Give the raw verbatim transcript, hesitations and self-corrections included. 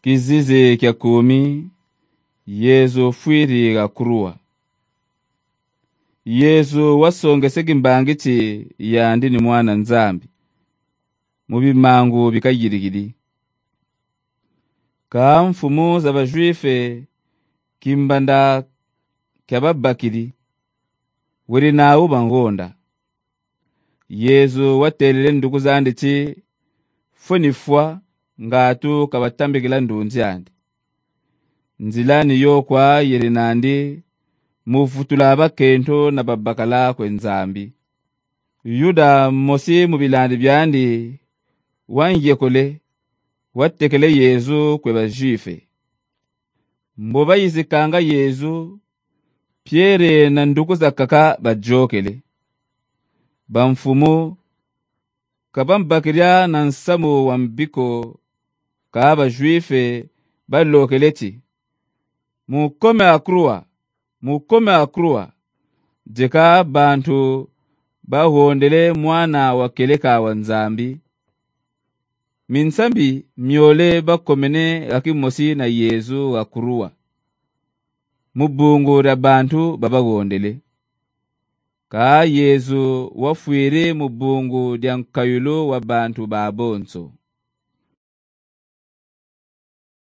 Kizizi kya kumi, Yesu fwiri kurua. Yesu wasongesega imbangiti yandi ni mwana nzambi. Mubimangu bikayirigiri. Ka mfumu z'abajwife kimbanda kyababakiri. Wiri nawo bangonda. Yesu watelele ndugu zanditi funifwa ngatu kabatambikila ndunzi andi. Nzilani yokwa yiri nandi mufutula abakento na babakala kwenzambi. Yuda mosi mubilandi byandi wangiye kole watekele Yesu kwe bajife. Mboba yizikanga Yesu Pierre na ndugu za kaka bajokele. Bamfumu kabambakirya na nsamu wambiko ka bajife balokeleti. Mukome akrua, mukome akrua. Jeka bantu bahondele mwana wakeleka wanzambi. Minsambi myole bakomene akimosi na Yesu akrua. Mubungu da bantu babagondele. Ka Yesu wafwire mubungu dia nkayulo wa bantu babonso.